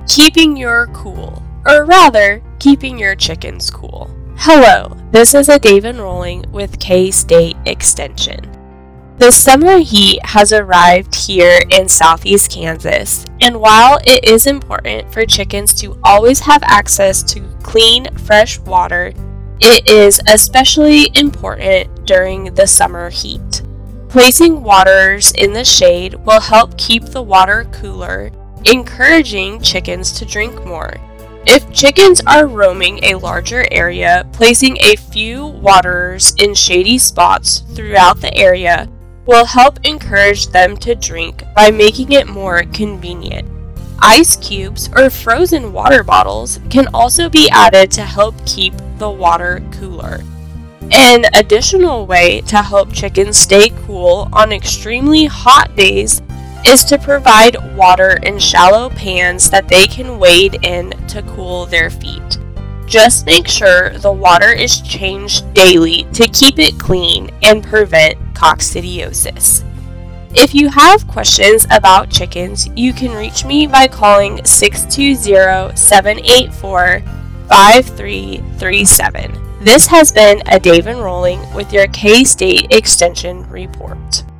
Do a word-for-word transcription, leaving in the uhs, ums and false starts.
keeping your cool, or rather, keeping your chickens cool. Hello, this is a David Rolling with K-State Extension. The summer heat has arrived here in southeast Kansas, and while it is important for chickens to always have access to clean, fresh water, it is especially important during the summer heat. Placing waters in the shade will help keep the water cooler, encouraging chickens to drink more. If chickens are roaming a larger area, placing a few waterers in shady spots throughout the area will help encourage them to drink by making it more convenient. Ice cubes or frozen water bottles can also be added to help keep the water cooler. An additional way to help chickens stay cool on extremely hot days is to provide water in shallow pans that they can wade in to cool their feet. Just make sure the water is changed daily to keep it clean and prevent coccidiosis. If you have questions about chickens, you can reach me by calling six two zero, seven eight four, five three three seven. This has been a David Rolling with your K-State Extension report.